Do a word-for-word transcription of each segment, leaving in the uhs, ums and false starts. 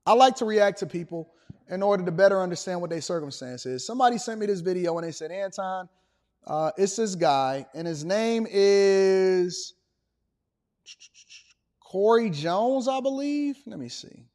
I like to react to people in order to better understand what their circumstance is. Somebody sent me this video and they said, Anton, uh, it's this guy, and his name is Corey Jones, I believe. Let me see.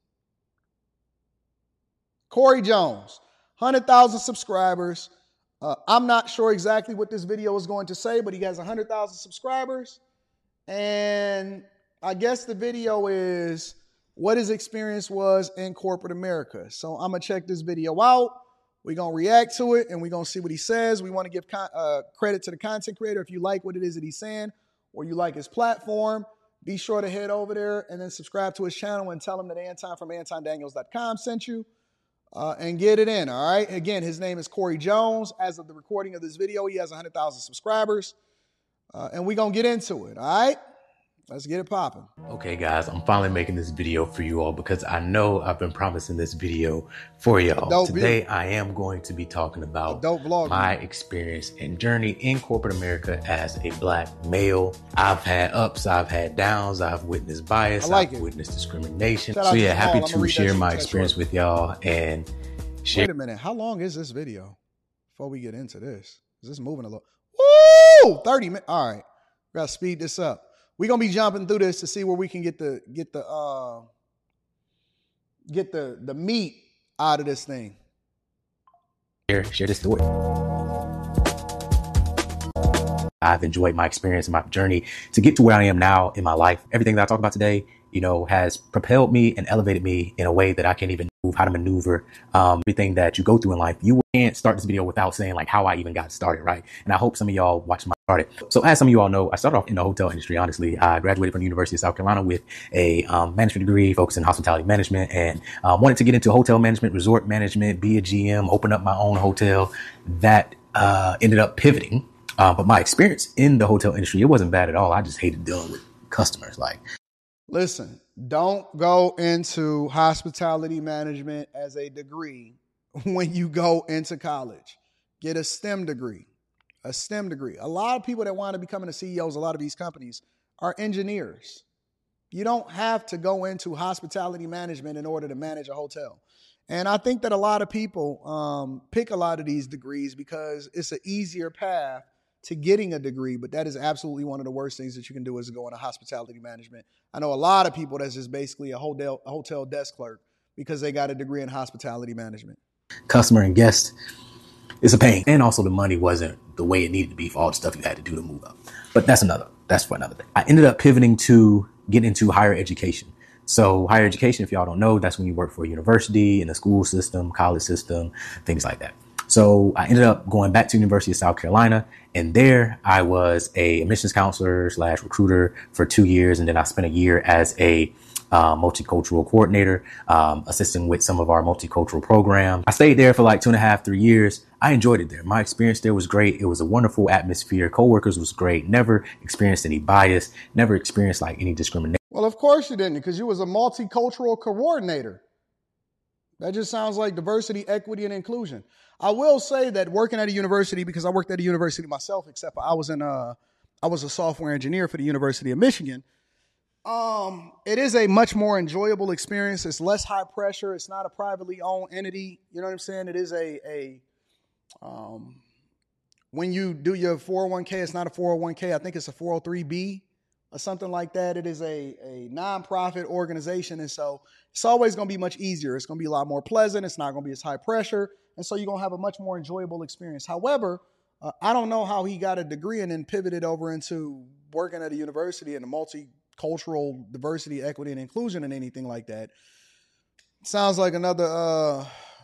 Corey Jones, one hundred thousand subscribers. Uh, I'm not sure exactly what this video is going to say, but he has one hundred thousand subscribers. And I guess the video is what his experience was in corporate America. So I'm going to check this video out. We're going to react to it, and we're going to see what he says. We want to give con- uh, credit to the content creator. If you like what it is that he's saying or you like his platform, be sure to head over there and then subscribe to his channel and tell him that Anton from Anton Daniels dot com sent you. Uh, and get it in, all right? Again, his name is Corey Jones. As of the recording of this video, he has one hundred thousand subscribers. Uh, and we're going to get into it, all right? Let's get it popping. Okay, guys, I'm finally making this video for you all because I know I've been promising this video for y'all. Today, view. I am going to be talking about my view. experience and journey in corporate America as a black male. I've had ups, I've had downs, I've witnessed bias, like I've it. witnessed discrimination. Shout so yeah, happy to share my experience with y'all and share. Wait a minute, how long is this video before we get into this? Is this moving a little? Woo! thirty minutes. All right, we gotta speed this up. We're gonna be jumping through this to see where we can get the get the uh get the the meat out of this thing. Share, share this story. I've enjoyed my experience and my journey to get to where I am now in my life. Everything that I talk about today, you know, has propelled me and elevated me in a way that I can't even move, how to maneuver um, everything that you go through in life. You can't start this video without saying like how I even got started, right? And I hope some of y'all watch my started. So as some of you all know, I started off in the hotel industry, honestly. I graduated from the University of South Carolina with a um, management degree focused in hospitality management and uh, wanted to get into hotel management, resort management, be a G M, open up my own hotel. That uh, ended up pivoting. Uh, but my experience in the hotel industry, it wasn't bad at all. I just hated dealing with customers. Like, listen, don't go into hospitality management as a degree when you go into college. Get a STEM degree, a STEM degree. A lot of people that want to become the C E Os, a lot of these companies are engineers. You don't have to go into hospitality management in order to manage a hotel. And I think that a lot of people um, pick a lot of these degrees because it's an easier path to getting a degree, but that is absolutely one of the worst things that you can do is go into hospitality management. I know a lot of people that's just basically a hotel, a hotel desk clerk because they got a degree in hospitality management. Customer and guest is a pain. And also the money wasn't the way it needed to be for all the stuff you had to do to move up. But that's another, that's for another thing. I ended up pivoting to get into higher education. So higher education, if y'all don't know, that's when you work for a university, in a school system, college system, things like that. So I ended up going back to the University of South Carolina, and there I was a admissions counselor slash recruiter for two years. And then I spent a year as a uh, multicultural coordinator, um, assisting with some of our multicultural programs. I stayed there for like two and a half, three years. I enjoyed it there. My experience there was great. It was a wonderful atmosphere. Coworkers was great. Never experienced any bias, never experienced like any discrimination. Well, of course you didn't, because you was a multicultural coordinator. That just sounds like diversity, equity, and inclusion. I will say that working at a university, because I worked at a university myself, except for I was in a, I was a software engineer for the University of Michigan. Um, it is a much more enjoyable experience. It's less high pressure. It's not a privately owned entity. You know what I'm saying? It is a, a um, when you do your four oh one k, it's not a four oh one k. I think it's a four oh three b or something like that. It is a, a nonprofit organization. And so it's always going to be much easier. It's going to be a lot more pleasant. It's not going to be as high pressure. And so you're going to have a much more enjoyable experience. However, uh, I don't know how he got a degree and then pivoted over into working at a university in a multicultural diversity, equity, and inclusion and anything like that. Sounds like another uh,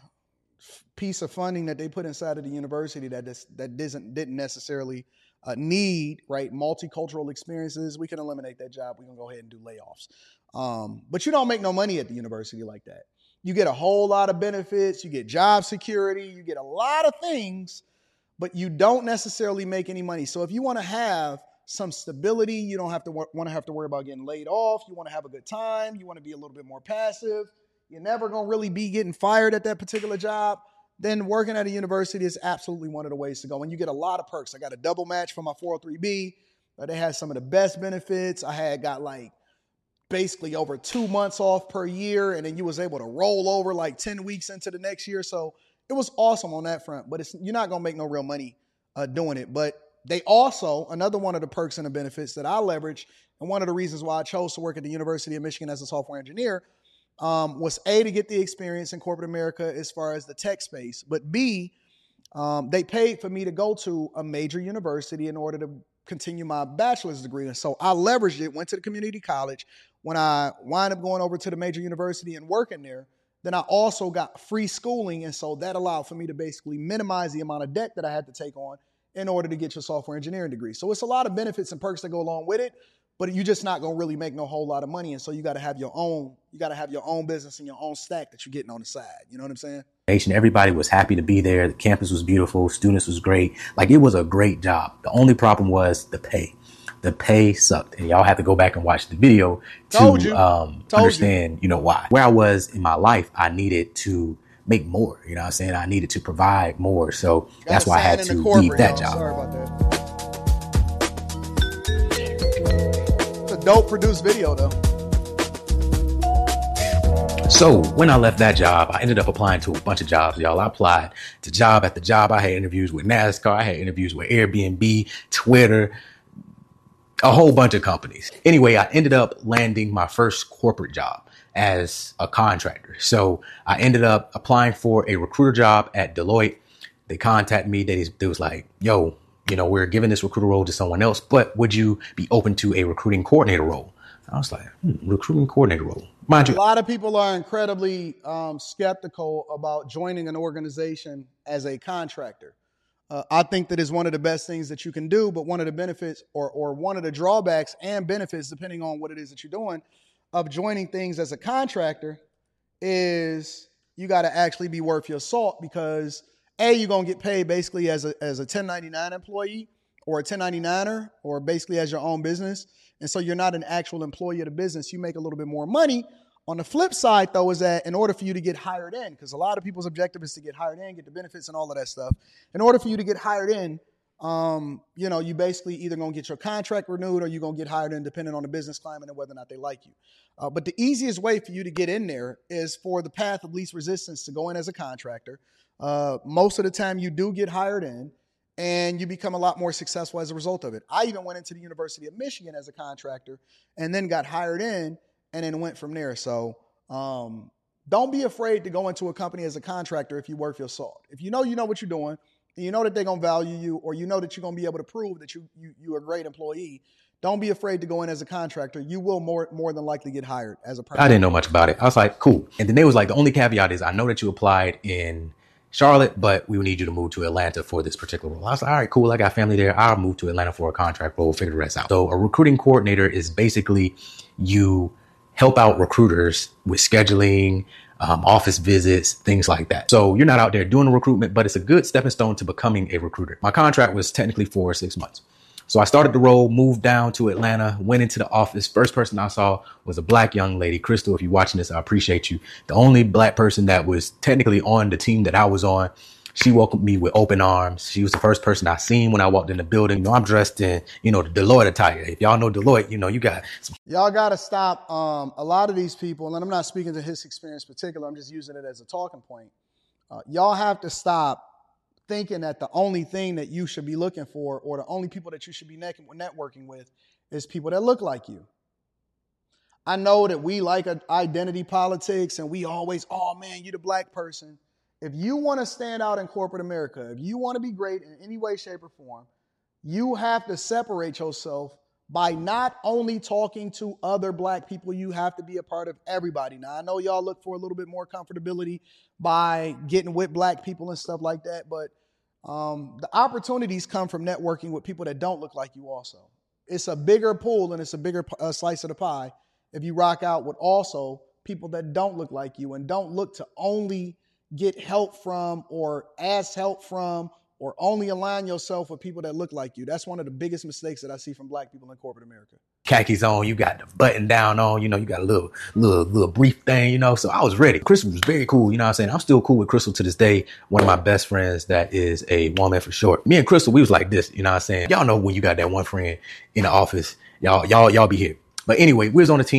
piece of funding that they put inside of the university that this, that doesn't didn't necessarily uh, need, right? Multicultural experiences. We can eliminate that job. We're going to go ahead and do layoffs. Um, but you don't make no money at the university like that. You get a whole lot of benefits. You get job security. You get a lot of things, but you don't necessarily make any money. So if you want to have some stability, you don't have to want to have to worry about getting laid off. You want to have a good time. You want to be a little bit more passive. You're never going to really be getting fired at that particular job. Then working at a university is absolutely one of the ways to go. And you get a lot of perks. I got a double match for my four oh three b. They had some of the best benefits. I had got like basically over two months off per year, and then you was able to roll over like ten weeks into the next year. So it was awesome on that front, but it's, you're not going to make no real money uh, doing it. But they also, another one of the perks and the benefits that I leverage, and one of the reasons why I chose to work at the University of Michigan as a software engineer, um, was A, to get the experience in corporate America as far as the tech space, but B, um, they paid for me to go to a major university in order to continue my bachelor's degree. And so I leveraged it, went to the community college. When I wind up going over to the major university and working there, then I also got free schooling. And so that allowed for me to basically minimize the amount of debt that I had to take on in order to get your software engineering degree. So it's a lot of benefits and perks that go along with it, but you're just not going to really make no whole lot of money. And so you got to have your own, you got to have your own business and your own stack that you're getting on the side. You know what I'm saying? Everybody was happy to be there. The campus was beautiful. Students was great. Like, it was a great job. The only problem was the pay. The pay sucked. And y'all have to go back and watch the video to um, understand, you. you know, why. Where I was in my life, I needed to make more. You know what I'm saying? I needed to provide more. So got that's why I had to leave that job. Sorry about that. It's a dope produced video, though. So when I left that job, I ended up applying to a bunch of jobs, y'all. I applied to job after job. I had interviews with NASCAR. I had interviews with Airbnb, Twitter, a whole bunch of companies. Anyway, I ended up landing my first corporate job as a contractor. So I ended up applying for a recruiter job at Deloitte. They contacted me. They, they was like, yo, you know, we're giving this recruiter role to someone else, but would you be open to a recruiting coordinator role? I was like, hmm, recruiting coordinator role. Mind you, a lot of people are incredibly um, skeptical about joining an organization as a contractor. Uh, I think that is one of the best things that you can do, but one of the benefits or, or one of the drawbacks and benefits, depending on what it is that you're doing, of joining things as a contractor is you got to actually be worth your salt, because A, you're going to get paid basically as a, as a ten ninety-nine employee or a ten ninety-niner, or basically as your own business. And so you're not an actual employee of the business. You make a little bit more money. On the flip side, though, is that in order for you to get hired in, because a lot of people's objective is to get hired in, get the benefits and all of that stuff. In order for you to get hired in, um, you know, you basically either going to get your contract renewed or you're going to get hired in, depending on the business climate and whether or not they like you. Uh, but the easiest way for you to get in there is for the path of least resistance to go in as a contractor. Uh, most of the time you do get hired in, and you become a lot more successful as a result of it. I even went into the University of Michigan as a contractor and then got hired in and then went from there. So um, don't be afraid to go into a company as a contractor if you worth your salt. If you know you know what you're doing, and you know that they're going to value you, or you know that you're going to be able to prove that you, you, you're a great employee, don't be afraid to go in as a contractor. You will more, more than likely get hired as a person. I didn't know much about it. I was like, cool. And then they was like, the only caveat is I know that you applied in Charlotte, but we would need you to move to Atlanta for this particular role. I was like, all right, cool. I got family there. I'll move to Atlanta for a contract role, figure the rest out. So a recruiting coordinator is basically you help out recruiters with scheduling, um, office visits, things like that. So you're not out there doing the recruitment, but it's a good stepping stone to becoming a recruiter. My contract was technically for six months. So I started the role, moved down to Atlanta, went into the office. First person I saw was a black young lady. Crystal, if you're watching this, I appreciate you. The only black person that was technically on the team that I was on. She welcomed me with open arms. She was the first person I seen when I walked in the building. You know, I'm dressed in, you know, the Deloitte attire. If y'all know Deloitte, you know, you got some. Y'all got to stop. Um, a lot of these people, and I'm not speaking to his experience in particular, I'm just using it as a talking point. Uh, y'all have to stop thinking that the only thing that you should be looking for, or the only people that you should be networking with, is people that look like you. I know that we like identity politics and we always, oh man, you the black person. If you want to stand out in corporate America, if you want to be great in any way, shape, or form, you have to separate yourself by not only talking to other black people, you have to be a part of everybody. Now, I know y'all look for a little bit more comfortability by getting with black people and stuff like that, but um, the opportunities come from networking with people that don't look like you also. It's a bigger pool and it's a bigger uh, slice of the pie if you rock out with also people that don't look like you and don't look to only get help from or ask help from or only align yourself with people that look like you. That's one of the biggest mistakes that I see from black people in corporate America. Khakis on, you got the button down on, you know, you got a little, little, little brief thing, you know, so I was ready. Crystal was very cool. You know what I'm saying? I'm still cool with Crystal to this day. One of my best friends that is a woman for short. Me and Crystal, we was like this, you know what I'm saying? Y'all know when you got that one friend in the office, y'all, y'all, y'all be here. But anyway, we was on the team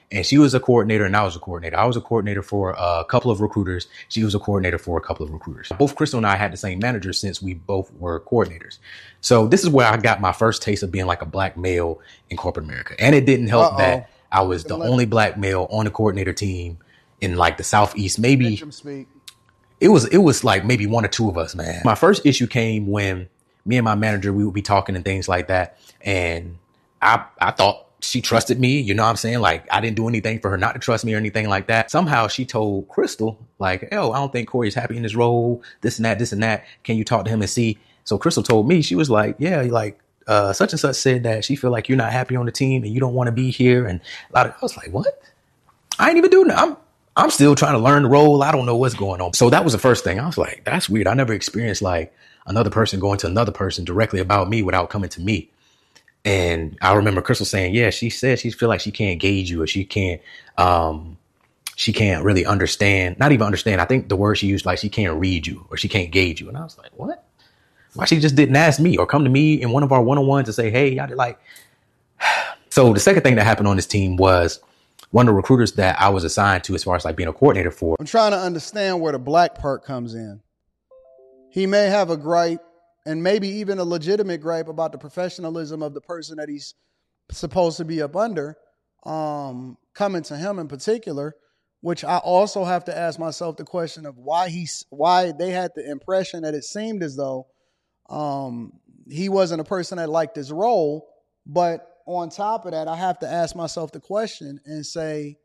And she was a coordinator and I was a coordinator. I was a coordinator for a couple of recruiters. She was a coordinator for a couple of recruiters. Both Crystal and I had the same manager since we both were coordinators. So this is where I got my first taste of being like a black male in corporate America. And it didn't help Uh-oh. that I was the only black male on the coordinator team in like the Southeast. Maybe it was, it was like maybe one or two of us, man. My first issue came when me and my manager, we would be talking and things like that. And I, I thought, she trusted me, you know what I'm saying? Like, I didn't do anything for her not to trust me or anything like that. Somehow she told Crystal, like, oh, I don't think Corey's happy in his role, this and that, this and that. Can you talk to him and see? So Crystal told me, she was like, yeah, like, uh, such and such said that she feel like you're not happy on the team and you don't want to be here. And a lot of, I was like, what? I ain't even doing that. I'm, I'm still trying to learn the role. I don't know what's going on. So that was the first thing. I was like, that's weird. I never experienced like another person going to another person directly about me without coming to me. And I remember Crystal saying, yeah, she said she feel like she can't gauge you or she can't, um, she can't really understand, not even understand. I think the word she used, like she can't read you or she can't gauge you. And I was like, what? Why she just didn't ask me or come to me in one of our one-on-ones and say, hey, I did like. So the second thing that happened on this team was one of the recruiters that I was assigned to as far as like being a coordinator for. I'm trying to understand where the black part comes in. He may have a gripe, and maybe even a legitimate gripe about the professionalism of the person that he's supposed to be up under, um, coming to him in particular, which I also have to ask myself the question of why he's, why they had the impression that it seemed as though um, he wasn't a person that liked his role. But on top of that, I have to ask myself the question and say,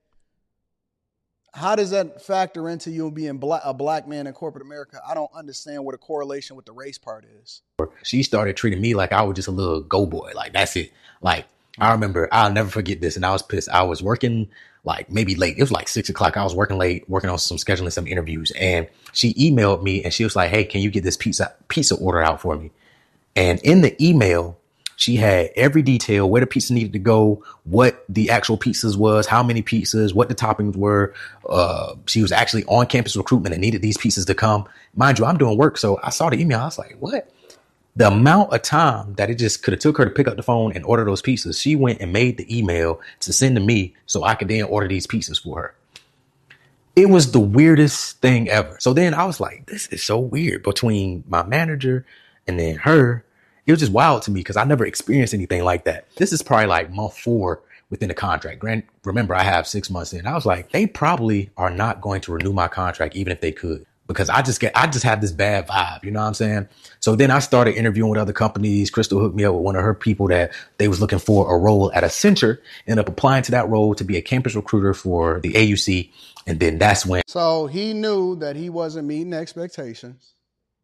how does that factor into you being black, a black man in corporate America? I don't understand what a correlation with the race part is. She started treating me like I was just a little go boy. Like, that's it. Like, I remember, I'll never forget this. And I was pissed. I was working like maybe late. It was like six o'clock. I was working late, working on some scheduling, some interviews. And she emailed me and she was like, hey, can you get this pizza, pizza order out for me? And in the email, she had every detail, where the pizza needed to go, what the actual pizzas was, how many pizzas, what the toppings were. Uh, she was actually on campus recruitment and needed these pizzas to come. Mind you, I'm doing work. So I saw the email. I was like, what? The amount of time that it just could have took her to pick up the phone and order those pizzas. She went and made the email to send to me so I could then order these pizzas for her. It was the weirdest thing ever. So then I was like, this is so weird between my manager and then her. It was just wild to me because I never experienced anything like that. This is probably like month four within the contract. Grant, remember, I have six months in. I was like, they probably are not going to renew my contract, even if they could, because I just get, I just have this bad vibe. You know what I'm saying? So then I started interviewing with other companies. Crystal hooked me up with one of her people that they was looking for a role at Accenture. Ended up applying to that role to be a campus recruiter for the A U C. And then that's when. So he knew that he wasn't meeting expectations.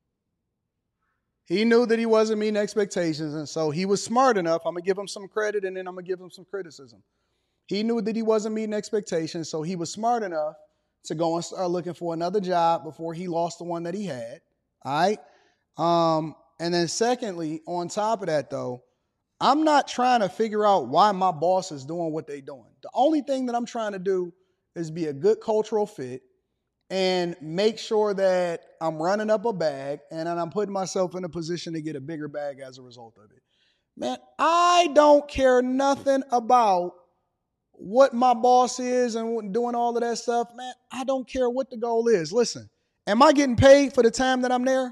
He knew that he wasn't meeting expectations, and so he was smart enough. I'm going to give him some credit, and then I'm going to give him some criticism. He knew that he wasn't meeting expectations, so he was smart enough to go and start looking for another job before he lost the one that he had, all right? Um, and then secondly, on top of that, though, I'm not trying to figure out why my boss is doing what they're doing. The only thing that I'm trying to do is be a good cultural fit and make sure that I'm running up a bag and then I'm putting myself in a position to get a bigger bag as a result of it. Man, I don't care nothing about what my boss is and doing all of that stuff. Man, I don't care what the goal is. Listen, am I getting paid for the time that I'm there?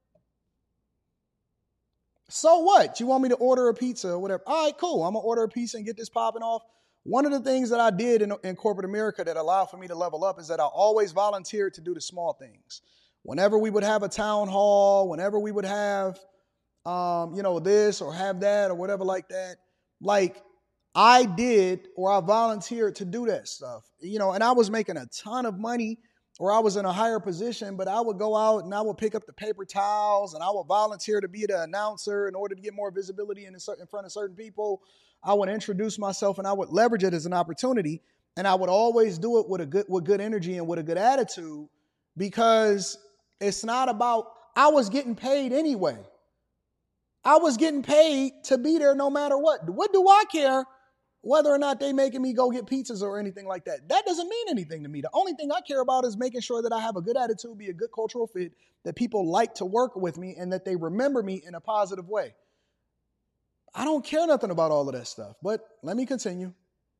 So what? You want me to order a pizza or whatever? All right, cool. I'm going to order a pizza and get this popping off. One of the things that I did in, in corporate America that allowed for me to level up is that I always volunteered to do the small things. Whenever we would have a town hall, whenever we would have, um, you know, this or have that or whatever like that, like I did or I volunteered to do that stuff, you know, and I was making a ton of money or I was in a higher position, but I would go out and I would pick up the paper towels and I would volunteer to be the announcer in order to get more visibility in, in front of certain people. I would introduce myself and I would leverage it as an opportunity. And I would always do it with a good, with good energy and with a good attitude, because it's not about, I was getting paid anyway. I was getting paid to be there no matter what. What do I care whether or not they making me go get pizzas or anything like that? That doesn't mean anything to me. The only thing I care about is making sure that I have a good attitude, be a good cultural fit, that people like to work with me and that they remember me in a positive way. I don't care nothing about all of that stuff, but let me continue.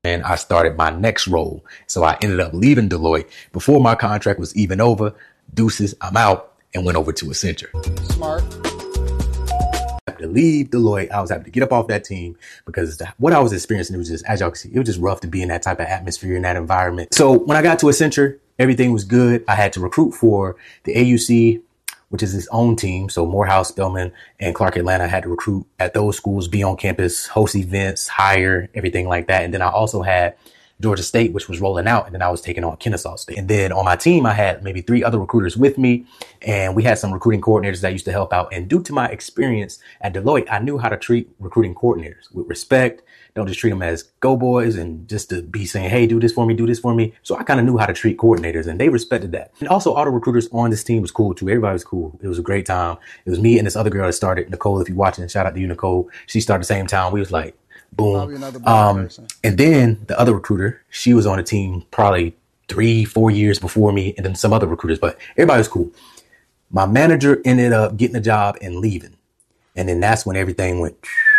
And I started my next role. So I ended up leaving Deloitte before my contract was even over. Deuces, I'm out, and went over to Accenture. Smart. To leave Deloitte, I was happy to get up off that team because the, what I was experiencing, it was just, as y'all can see, it was just rough to be in that type of atmosphere, in that environment. So when I got to Accenture, everything was good. I had to recruit for the A U C, which is its own team. So Morehouse, Spelman, and Clark Atlanta had to recruit at those schools, be on campus, host events, hire, everything like that. And then I also had Georgia State, which was rolling out, and then I was taking on Kennesaw State. And then on my team, I had maybe three other recruiters with me, and we had some recruiting coordinators that used to help out. And due to my experience at Deloitte, I knew how to treat recruiting coordinators with respect. Don't just treat them as go boys and just to be saying, hey, do this for me, do this for me. So I kind of knew how to treat coordinators, and they respected that. And also all the recruiters on this team was cool too. Everybody was cool. It was a great time. It was me and this other girl that started, Nicole, if you're watching, shout out to you, Nicole. She started the same time. We was like, boom. Um, and then the other recruiter, she was on the team probably three, four years before me, and then some other recruiters, but everybody was cool. My manager ended up getting a job and leaving. And then that's when everything went,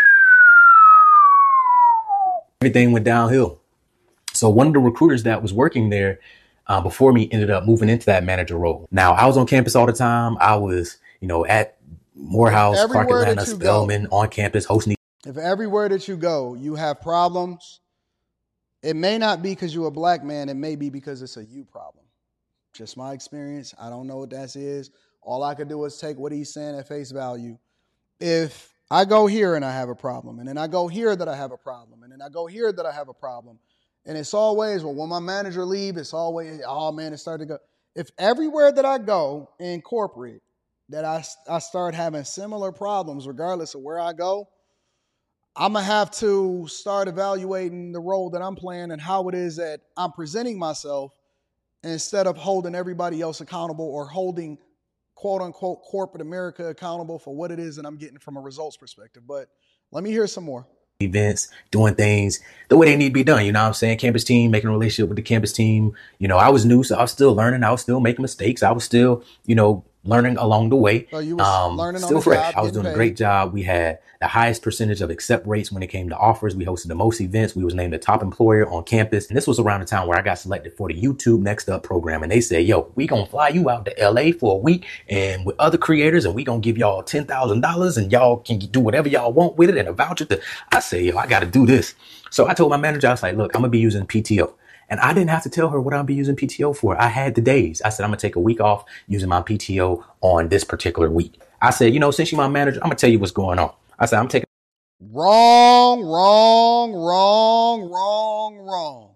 everything went downhill. So one of the recruiters that was working there uh, before me ended up moving into that manager role. Now I was on campus all the time. I was, you know, at Morehouse, Clark Atlanta, Spelman, on campus hosting. If everywhere that you go, you have problems, it may not be because you're a black man. It may be because it's a you problem. Just my experience. I don't know what that is. All I could do is take what he's saying at face value. If I go here and I have a problem, and then I go here that I have a problem, and then I go here that I have a problem, and it's always, well, when my manager leaves, it's always, oh, man, it started to go. If everywhere that I go in corporate that I, I start having similar problems, regardless of where I go, I'm going to have to start evaluating the role that I'm playing and how it is that I'm presenting myself instead of holding everybody else accountable or holding, quote unquote, corporate America accountable for what it is that I'm getting from a results perspective. But let me hear some more. Events, doing things the way they need to be done. You know what I'm saying? Campus team, making a relationship with the campus team. You know, I was new, so I was still learning. I was still making mistakes. I was still, you know, learning along the way. So you was um, learning still on the fresh. job, I was doing paid. a great job. We had the highest percentage of accept rates when it came to offers. We hosted the most events. We was named the top employer on campus. And this was around the time where I got selected for the YouTube Next Up program. And they said, yo, we gonna fly you out to L A for a week and with other creators, and we gonna give y'all ten thousand dollars and y'all can do whatever y'all want with it and a voucher to. I said, yo, I gotta do this. So I told my manager, I was like, look, I'm gonna be using P T O. And I didn't have to tell her what I'll be using P T O for. I had the days. I said, I'm going to take a week off using my P T O on this particular week. I said, you know, since you're my manager, I'm going to tell you what's going on. I said, I'm taking. Wrong, wrong, wrong, wrong, wrong.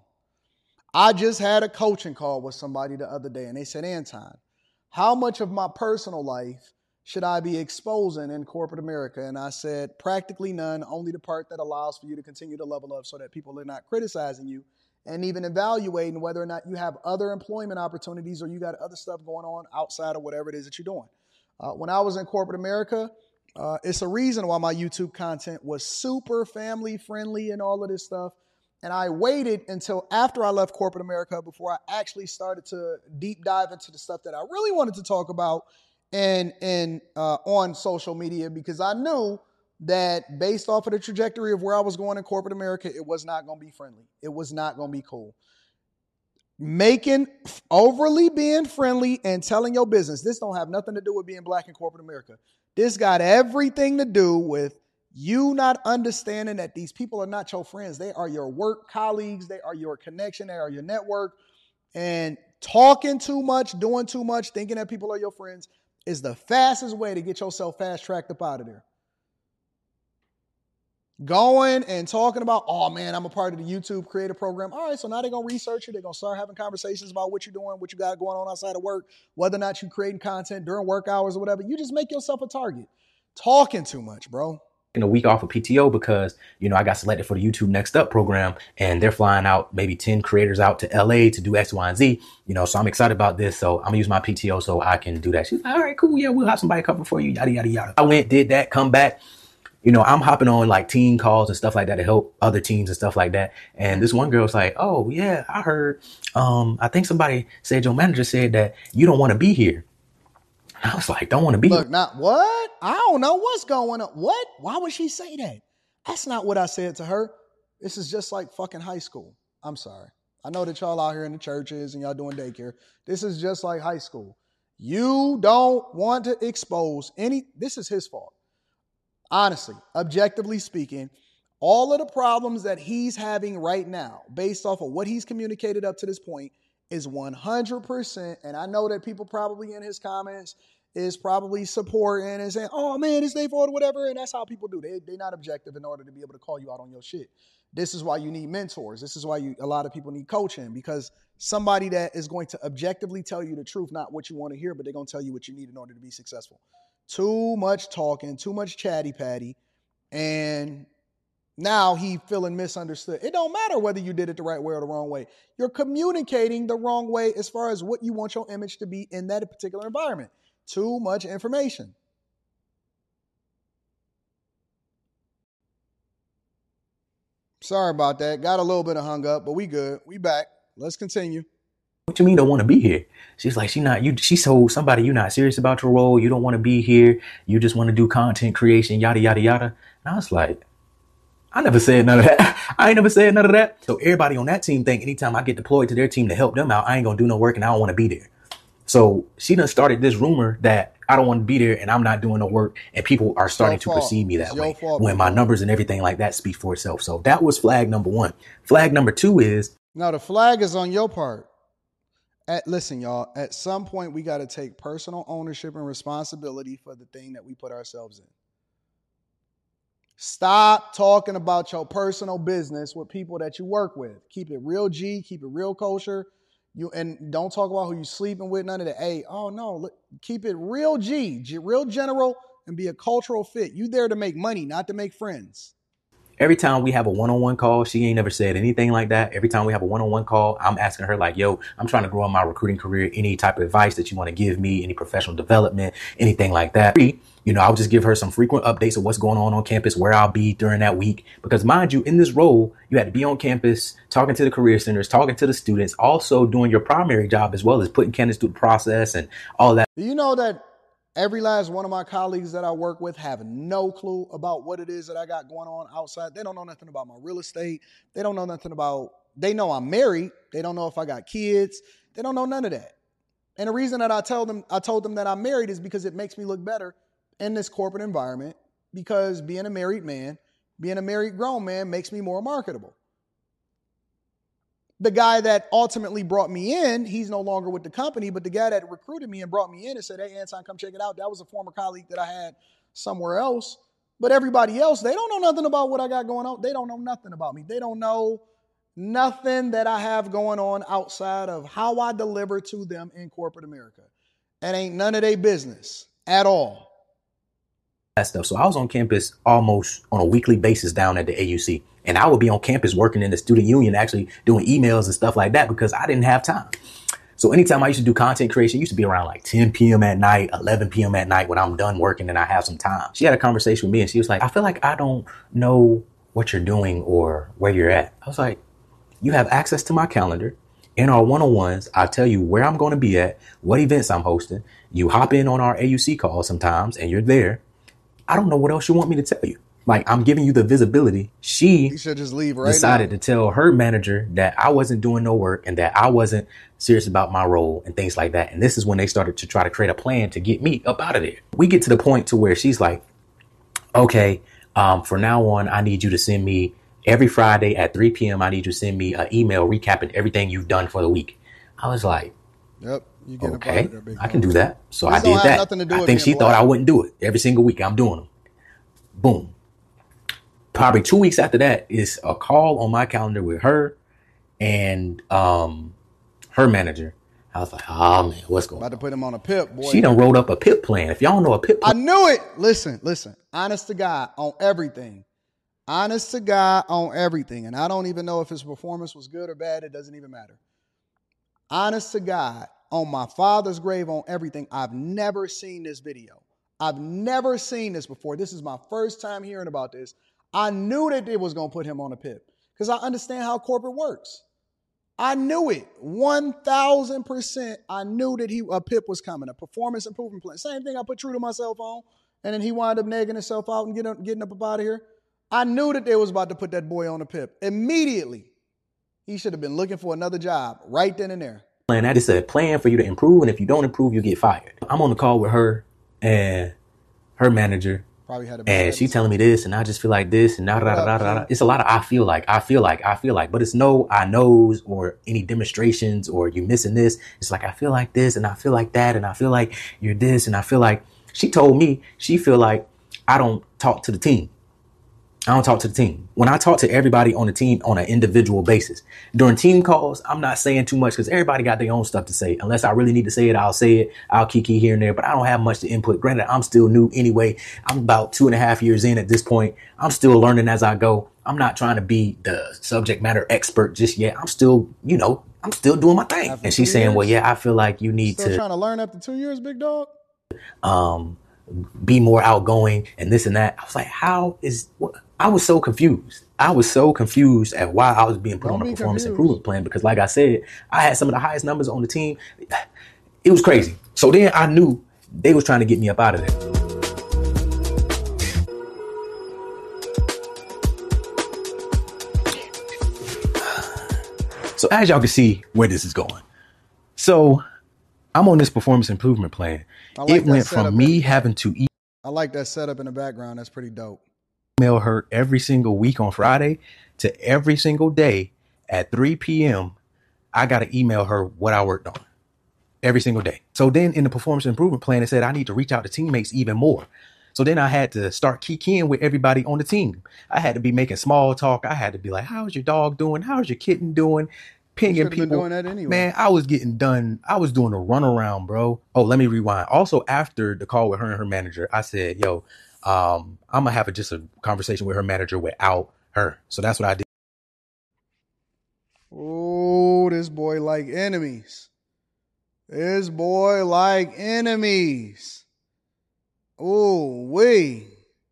I just had a coaching call with somebody the other day, and they said, Anton, how much of my personal life should I be exposing in corporate America? And I said, practically none, only the part that allows for you to continue to level up so that people are not criticizing you. And even evaluating whether or not you have other employment opportunities or you got other stuff going on outside of whatever it is that you're doing. Uh, when I was in corporate America, uh, it's a reason why my YouTube content was super family friendly and all of this stuff. And I waited until after I left corporate America before I actually started to deep dive into the stuff that I really wanted to talk about and, and uh, on social media, because I knew that based off of the trajectory of where I was going in corporate America, it was not going to be friendly. It was not going to be cool. Making, overly being friendly and telling your business, this don't have nothing to do with being black in corporate America. This got everything to do with you not understanding that these people are not your friends. They are your work colleagues. They are your connection. They are your network. And talking too much, doing too much, thinking that people are your friends is the fastest way to get yourself fast-tracked up out of there. Going and talking about, oh man, I'm a part of the YouTube creator program. All right, so now they're going to research you. They're going to start having conversations about what you're doing, what you got going on outside of work, whether or not you're creating content during work hours or whatever. You just make yourself a target. Talking too much, bro. A week off of P T O because, you know, I got selected for the YouTube Next Up program and they're flying out maybe ten creators out to L A to do X, Y, and Z, you know, so I'm excited about this. So I'm gonna use my P T O so I can do that. She's like, all right, cool. Yeah, we'll have somebody cover for you. Yada, yada, yada. I went, did that, come back. You know, I'm hopping on like team calls and stuff like that to help other teams and stuff like that. And this one girl's like, oh yeah, I heard, um, I think somebody said your manager said that you don't want to be here. I was like, don't want to be Look, here. not what? I don't know what's going on. What? Why would she say that? That's not what I said to her. This is just like fucking high school. I'm sorry. I know that y'all out here in the churches and y'all doing daycare. This is just like high school. You don't want to expose any, this is his fault. Honestly, objectively speaking, all of the problems that he's having right now, based off of what he's communicated up to this point, is one hundred percent. And I know that people probably in his comments is probably supporting and saying, oh man, it's their fault or whatever. And that's how people do. They, they're not objective in order to be able to call you out on your shit. This is why you need mentors. This is why you a lot of people need coaching, because somebody that is going to objectively tell you the truth, not what you want to hear, but they're going to tell you what you need in order to be successful. Too much talking, too much chatty patty. And now he feeling misunderstood. It don't matter whether you did it the right way or the wrong way. You're communicating the wrong way as far as what you want your image to be in that particular environment. Too much information. Sorry about that. Got a little bit of hung up, but we good. We back. Let's continue. What you mean don't want to be here? She's like, she not you. She told somebody you're not serious about your role. You don't want to be here. You just want to do content creation, yada yada yada. And I was like, I never said none of that. I ain't never said none of that. So everybody on that team think anytime I get deployed to their team to help them out, I ain't gonna do no work and I don't want to be there. So she done started this rumor that I don't want to be there and I'm not doing no work, and people are starting to perceive me that way when my numbers and everything like that speak for itself. So that was flag number one. Flag number two is, now the flag is on your part. At, listen, y'all, at some point we got to take personal ownership and responsibility for the thing that we put ourselves in. Stop talking about your personal business with people that you work with. Keep it real G, keep it real kosher. You and don't talk about who you sleeping with, none of that. Hey, oh no, look, keep it real G, G, real general, and be a cultural fit. You there to make money, not to make friends. Every time we have a one-on-one call, she ain't never said anything like that. Every time we have a one-on-one call, I'm asking her like, yo, I'm trying to grow in my recruiting career. Any type of advice that you want to give me, any professional development, anything like that. You know, I'll just give her some frequent updates of what's going on on campus, where I'll be during that week. Because mind you, in this role, you had to be on campus, talking to the career centers, talking to the students, also doing your primary job as well as putting candidates through the process and all that. Do you know that every last one of my colleagues that I work with have no clue about what it is that I got going on outside? They don't know nothing about my real estate. They don't know nothing about, they know I'm married. They don't know if I got kids. They don't know none of that. And the reason that I tell them, I told them that I'm married is because it makes me look better in this corporate environment, because being a married man, being a married grown man makes me more marketable. The guy that ultimately brought me in, he's no longer with the company, but the guy that recruited me and brought me in and said, hey, Anton, come check it out. That was a former colleague that I had somewhere else. But everybody else, they don't know nothing about what I got going on. They don't know nothing about me. They don't know nothing that I have going on outside of how I deliver to them in corporate America. It ain't none of their business at all. That stuff. So I was on campus almost on a weekly basis down at the A U C, and I would be on campus working in the student union, actually doing emails and stuff like that, because I didn't have time. So anytime I used to do content creation, it used to be around like ten p.m. at night, eleven p.m. at night when I'm done working and I have some time. She had a conversation with me and she was like, I feel like I don't know what you're doing or where you're at. I was like, you have access to my calendar. In our one-on-ones, I tell you where I'm going to be at, what events I'm hosting. You hop in on our A U C calls sometimes and you're there. I don't know what else you want me to tell you. Like, I'm giving you the visibility. She you should just leave right decided now. to tell her manager that I wasn't doing no work and that I wasn't serious about my role and things like that. And this is when they started to try to create a plan to get me up out of there. We get to the point to where she's like, okay, um, from now on, I need you to send me every Friday at three p.m. I need you to send me an email recapping everything you've done for the week. I was like, yep. You get okay, there, I can do that. So this I did that. I think she thought black. I wouldn't do it. Every single week I'm doing them. Boom. Probably two weeks after that is a call on my calendar with her and um, her manager. I was like, oh man, what's going on? About to put him on a pip, boy. She done wrote up a pip plan. If y'all don't know a pip plan. I knew it. Listen, listen. Honest to God on everything. Honest to God on everything. And I don't even know if his performance was good or bad. It doesn't even matter. Honest to God, on my father's grave, on everything, I've never seen this video. I've never seen this before. This is my first time hearing about this. I knew that it was going to put him on a pip because I understand how corporate works. I knew it. one thousand percent I knew that he a pip was coming, a performance improvement plan. Same thing I put true to myself on, and then he wound up nagging himself out and getting up, getting up out of here. I knew that they was about to put that boy on a pip immediately. He should have been looking for another job right then and there. And that is a plan for you to improve. And if you don't improve, you get fired. I'm on the call with her and her manager. Probably had a and she telling me this, and I just feel like this, and da da da da da. It's a lot of I feel like, I feel like, I feel like, but it's no I knows or any demonstrations or you missing this. It's like I feel like this, and I feel like that, and I feel like you're this, and I feel like she told me she feel like I don't talk to the team. I don't talk to the team. When I talk to everybody on the team on an individual basis, during team calls, I'm not saying too much because everybody got their own stuff to say. Unless I really need to say it, I'll say it. I'll kiki here and there, but I don't have much to input. Granted, I'm still new anyway. I'm about two and a half years in at this point. I'm still learning as I go. I'm not trying to be the subject matter expert just yet. I'm still, you know, I'm still doing my thing. After and she's saying, years, well, yeah, I feel like you need still to. Still trying to learn after two years, big dog? Um, be more outgoing and this and that. I was like, how is what? I was so confused. I was so confused at why I was being put Don't on a performance confused. improvement plan because, like I said, I had some of the highest numbers on the team. It was crazy. So then I knew they was trying to get me up out of there. So as y'all can see where this is going. So I'm on this performance improvement plan. Like it went from me having to eat. I like that setup in the background. That's pretty dope. Email her every single week on Friday to every single day at three p.m. I got to email her what I worked on every single day. So then in the performance improvement plan, it said I need to reach out to teammates even more. So then I had to start kikiing with everybody on the team. I had to be making small talk. I had to be like, how's your dog doing? How's your kitten doing? Pinging people. Been doing that anyway. Man, I was getting done. I was doing a runaround, bro. Oh, let me rewind. Also, after the call with her and her manager, I said, yo, Um, I'm gonna have a, just a conversation with her manager without her. So that's what I did. Oh, this boy like enemies. This boy like enemies. Oh, wait.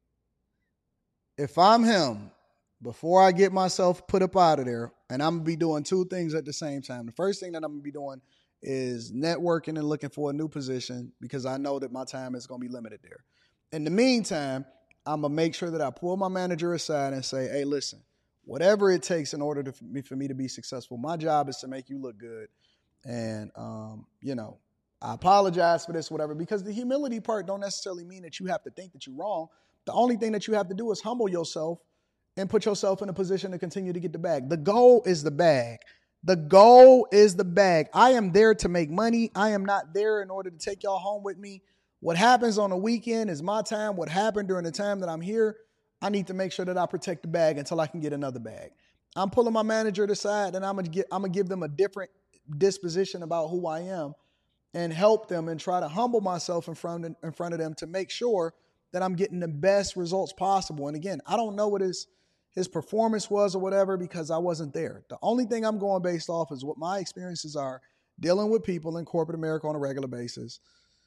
If I'm him, before I get myself put up out of there, and I'm gonna be doing two things at the same time. The first thing that I'm gonna be doing is networking and looking for a new position because I know that my time is gonna be limited there. In the meantime, I'm going to make sure that I pull my manager aside and say, hey, listen, whatever it takes in order to, for, me, for me to be successful, my job is to make you look good. And, um, you know, I apologize for this, whatever, because the humility part don't necessarily mean that you have to think that you're wrong. The only thing that you have to do is humble yourself and put yourself in a position to continue to get the bag. The goal is the bag. The goal is the bag. I am there to make money. I am not there in order to take y'all home with me. What happens on the weekend is my time. What happened during the time that I'm here, I need to make sure that I protect the bag until I can get another bag. I'm pulling my manager aside and I'm gonna get, I'm gonna give them a different disposition about who I am and help them and try to humble myself in front of, in front of them to make sure that I'm getting the best results possible. And again, I don't know what his his performance was or whatever because I wasn't there. The only thing I'm going based off is what my experiences are dealing with people in corporate America on a regular basis.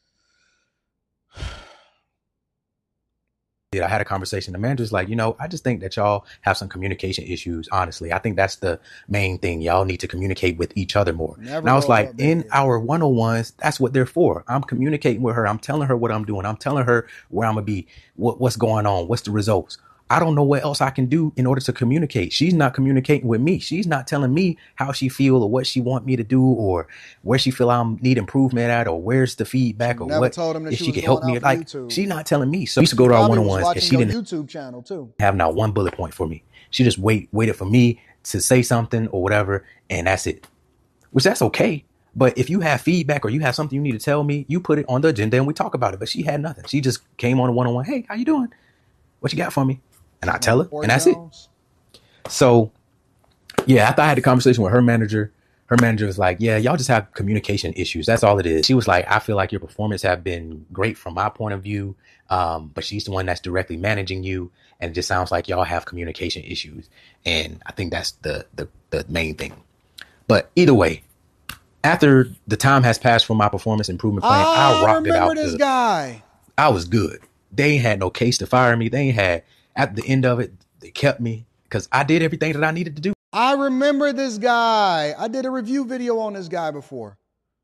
I had a conversation. The manager's like, you know, I just think that y'all have some communication issues. Honestly, I think that's the main thing. Y'all need to communicate with each other more. Never and I was like, in our one-on-ones, that's what they're for. I'm communicating with her. I'm telling her what I'm doing. I'm telling her where I'm going to be, what, what's going on, what's the results. I don't know what else I can do in order to communicate. She's not communicating with me. She's not telling me how she feel or what she want me to do or where she feel I need improvement at or where's the feedback or Never what told him that if she, she was could help me. Like YouTube. She's not telling me. So we used to go to our one-on-ones and she didn't YouTube channel too. have not one bullet point for me. She just wait waited for me to say something or whatever, and that's it. Which that's okay. But if you have feedback or you have something you need to tell me, you put it on the agenda and we talk about it. But she had nothing. She just came on a one-on-one. Hey, how you doing? What you got for me? And I tell her, and that's it. So, yeah, after I had the conversation with her manager, her manager was like, yeah, y'all just have communication issues. That's all it is. She was like, I feel like your performance have been great from my point of view. Um, but she's the one that's directly managing you. And it just sounds like y'all have communication issues. And I think that's the, the, the main thing. But either way, after the time has passed for my performance improvement plan, oh, I rocked it out. This guy. I was good. They ain't had no case to fire me. They ain't had. At the end of it, they kept me because I did everything that I needed to do. I remember this guy. I did a review video on this guy before.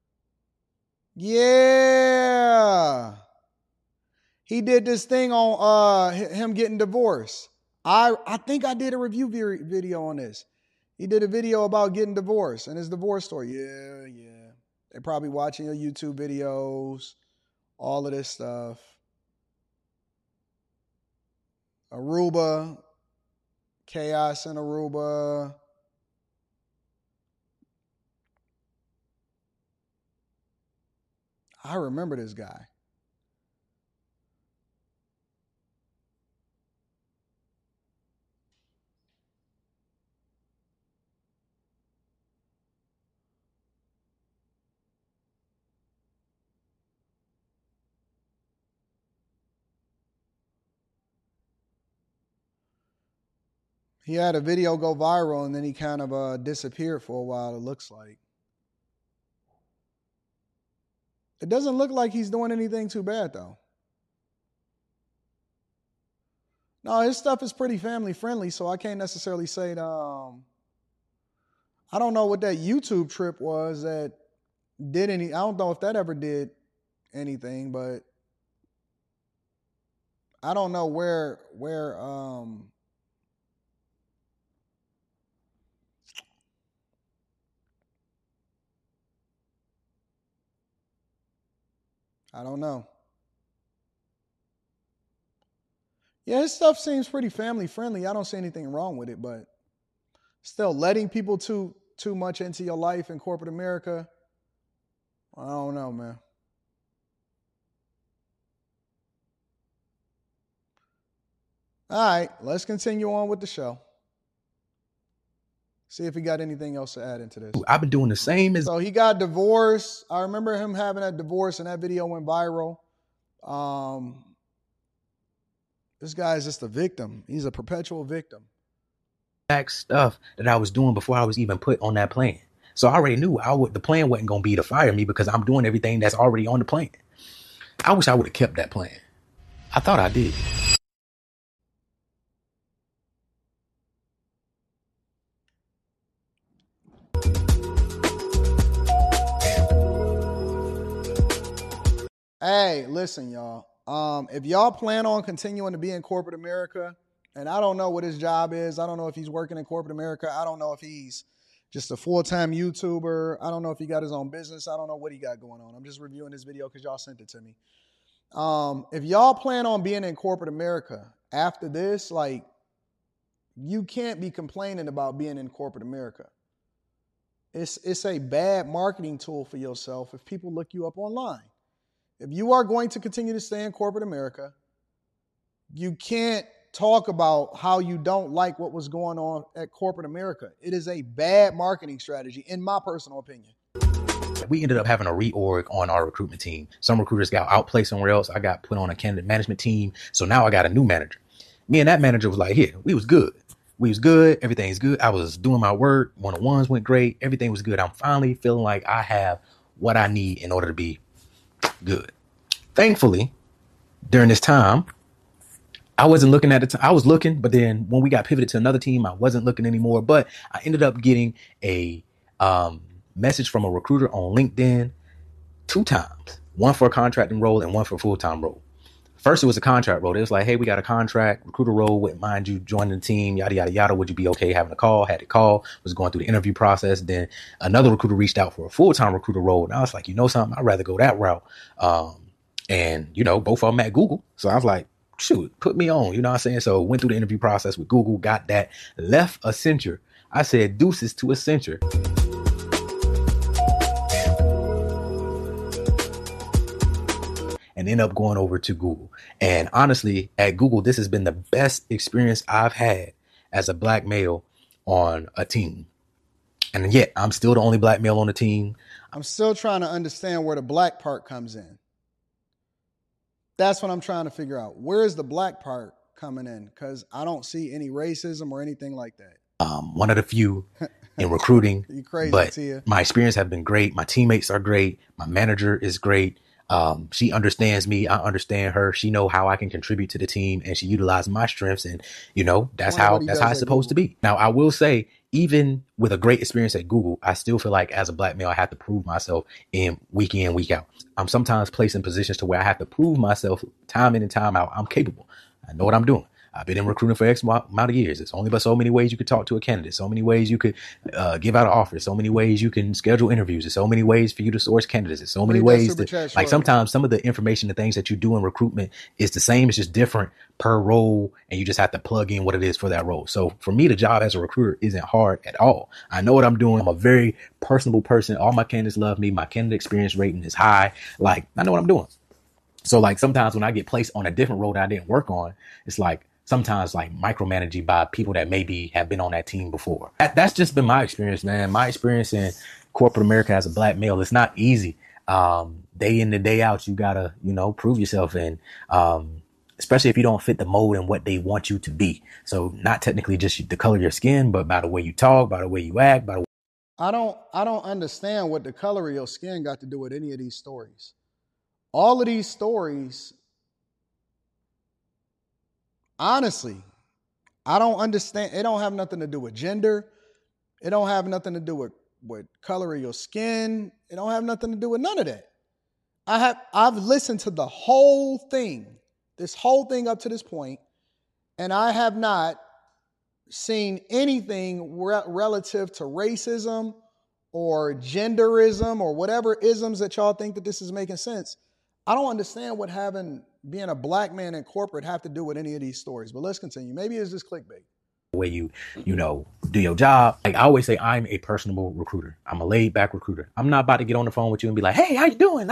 Yeah. He did this thing on uh, him getting divorced. I, I think I did a review video on this. He did a video about getting divorced and his divorce story. Yeah, yeah. They're probably watching your YouTube videos, all of this stuff. Aruba, chaos in Aruba. I remember this guy. He had a video go viral and then he kind of uh, disappeared for a while, it looks like. It doesn't look like he's doing anything too bad, though. No, his stuff is pretty family friendly, so I can't necessarily say that, um, I don't know what that YouTube trip was that did any, I don't know if that ever did anything, but I don't know where, where, um, I don't know. Yeah, his stuff seems pretty family friendly. I don't see anything wrong with it, but still letting people too too much into your life in corporate America, I don't know, man. All right, let's continue on with the show. See if he got anything else to add into this. I've been doing the same as. So he got divorced. I remember him having that divorce, and that video went viral. Um, this guy is just a victim. He's a perpetual victim. Back stuff that I was doing before I was even put on that plan. So I already knew I would. The plan wasn't going to be to fire me because I'm doing everything that's already on the plan. I wish I would have kept that plan. I thought I did. Hey, listen, y'all. Um, if y'all plan on continuing to be in corporate America, and I don't know what his job is. I don't know if he's working in corporate America. I don't know if he's just a full-time YouTuber. I don't know if he got his own business. I don't know what he got going on. I'm just reviewing this video because y'all sent it to me. Um, if y'all plan on being in corporate America after this, like, you can't be complaining about being in corporate America. It's, it's a bad marketing tool for yourself if people look you up online. If you are going to continue to stay in corporate America, you can't talk about how you don't like what was going on at corporate America. It is a bad marketing strategy, in my personal opinion. We ended up having a reorg on our recruitment team. Some recruiters got outplaced somewhere else. I got put on a candidate management team. So now I got a new manager. Me and that manager was like, here, we was good. We was good. Everything's good. I was doing my work. One-on-ones went great. Everything was good. I'm finally feeling like I have what I need in order to be good. Thankfully, during this time, I wasn't looking at it. I was looking, but then when we got pivoted to another team, I wasn't looking anymore. But I ended up getting a um, message from a recruiter on LinkedIn two times, one for a contracting role and one for a full-time role. First, it was a contract role. It was like, hey, we got a contract recruiter role. Wouldn't mind you joining the team, yada, yada, yada. Would you be okay having a call? Had a call, was going through the interview process. Then another recruiter reached out for a full-time recruiter role. And I was like, you know something? I'd rather go that route. Um, and, you know, both of them at Google. So I was like, shoot, put me on. You know what I'm saying? So went through the interview process with Google, got that, left Accenture. I said deuces to Accenture. And end up going over to Google. And honestly, at Google, this has been the best experience I've had as a black male on a team. And yet, I'm still the only black male on the team. I'm still trying to understand where the black part comes in. That's what I'm trying to figure out. Where is the black part coming in? Because I don't see any racism or anything like that. Um, one of the few in recruiting. You crazy, but Tia. My experience have been great. My teammates are great. My manager is great. Um, she understands me. I understand her. She know how I can contribute to the team, and she utilized my strengths. And, you know, that's how, that's how it's supposed to be. Now, I will say, even with a great experience at Google, I still feel like as a black male, I have to prove myself in week in, week out. I'm sometimes placed in positions to where I have to prove myself time in and time out. I'm capable. I know what I'm doing. I've been in recruiting for X amount of years. There's only but so many ways you could talk to a candidate, so many ways you could uh, give out an offer, so many ways you can schedule interviews, there's so many ways for you to source candidates, there's so many ways to, like, sometimes some of the information, the things that you do in recruitment is the same, it's just different per role, and you just have to plug in what it is for that role. So for me, the job as a recruiter isn't hard at all. I know what I'm doing. I'm a very personable person. All my candidates love me. My candidate experience rating is high. Like, I know what I'm doing. So like sometimes when I get placed on a different role that I didn't work on, it's like sometimes like micromanaging by people that maybe have been on that team before. That, that's just been my experience, man. My experience in corporate America as a black male, it's not easy. Um, day in and day out, you gotta, you know, prove yourself, and um, especially if you don't fit the mold and what they want you to be. So not technically just the color of your skin, but by the way you talk, by the way you act, by the way. I don't, I don't understand what the color of your skin got to do with any of these stories. All of these stories, honestly, I don't understand. It don't have nothing to do with gender. It don't have nothing to do with, with color of your skin. It don't have nothing to do with none of that. I have, I've listened to the whole thing, this whole thing up to this point, and I have not seen anything re- relative to racism or genderism or whatever isms that y'all think that this is making sense. I don't understand what having being a black man in corporate have to do with any of these stories, but let's continue. Maybe it's just clickbait. The way you, you know, do your job. Like I always say, I'm a personable recruiter. I'm a laid back recruiter. I'm not about to get on the phone with you and be like, hey, how you doing?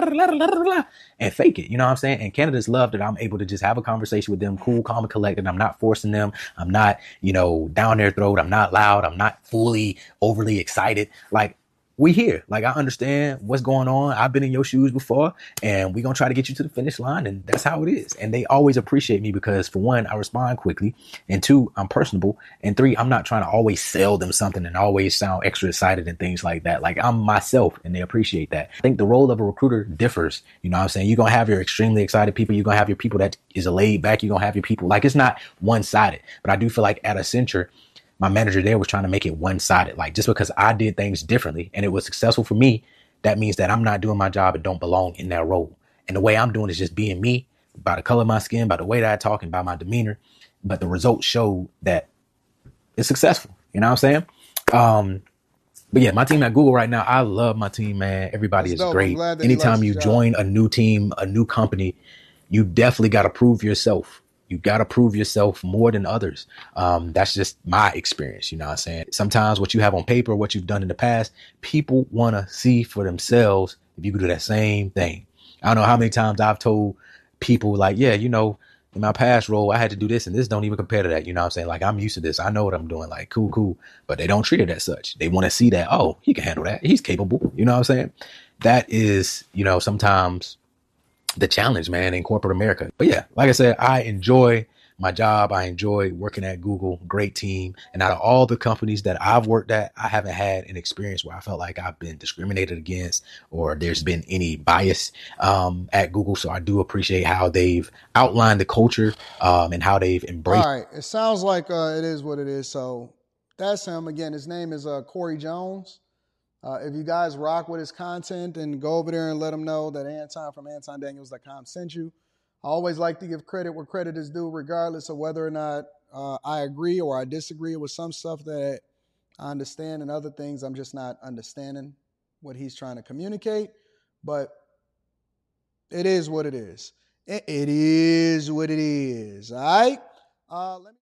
And fake it. You know what I'm saying? And candidates love that I'm able to just have a conversation with them, cool, calm, and collected. I'm not forcing them. I'm not, you know, down their throat. I'm not loud. I'm not fully overly excited. Like, we here. Like, I understand what's going on. I've been in your shoes before, and we're going to try to get you to the finish line. And that's how it is. And they always appreciate me because, for one, I respond quickly. And two, I'm personable. And three, I'm not trying to always sell them something and always sound extra excited and things like that. Like, I'm myself, and they appreciate that. I think the role of a recruiter differs. You know what I'm saying? You're going to have your extremely excited people. You're going to have your people that is a laid back. You're going to have your people. Like, it's not one sided. But I do feel like at Accenture, my manager there was trying to make it one-sided. Like, just because I did things differently and it was successful for me, that means that I'm not doing my job and don't belong in that role. And the way I'm doing is just being me, by the color of my skin, by the way that I talk, and by my demeanor. But the results show that it's successful. You know what I'm saying? Um, but yeah, my team at Google right now, I love my team, man. Everybody That's is dope. Great. Anytime you join a new team, a new company, you definitely got to prove yourself. You got to prove yourself more than others. Um, that's just my experience. You know what I'm saying? Sometimes what you have on paper, what you've done in the past, people want to see for themselves if you can do that same thing. I don't know how many times I've told people like, yeah, you know, in my past role, I had to do this and this don't even compare to that. You know what I'm saying? Like, I'm used to this. I know what I'm doing. Like, cool, cool. But they don't treat it as such. They want to see that, oh, he can handle that. He's capable. You know what I'm saying? That is, you know, sometimes the challenge, man, in corporate America. But yeah, like I said, I enjoy my job. I enjoy working at Google. Great team. And out of all the companies that I've worked at, I haven't had an experience where I felt like I've been discriminated against or there's been any bias um, at Google. So I do appreciate how they've outlined the culture um, and how they've embraced. All right. It sounds like uh, it is what it is. So that's him. Again, his name is uh, Corey Jones. Uh, if you guys rock with his content, and go over there and let him know that Anton from Anton Daniels dot com sent you. I always like to give credit where credit is due, regardless of whether or not uh, I agree or I disagree with some stuff that I understand, and other things I'm just not understanding what he's trying to communicate. But it is what it is. It, it is what it is. All right. Uh, let me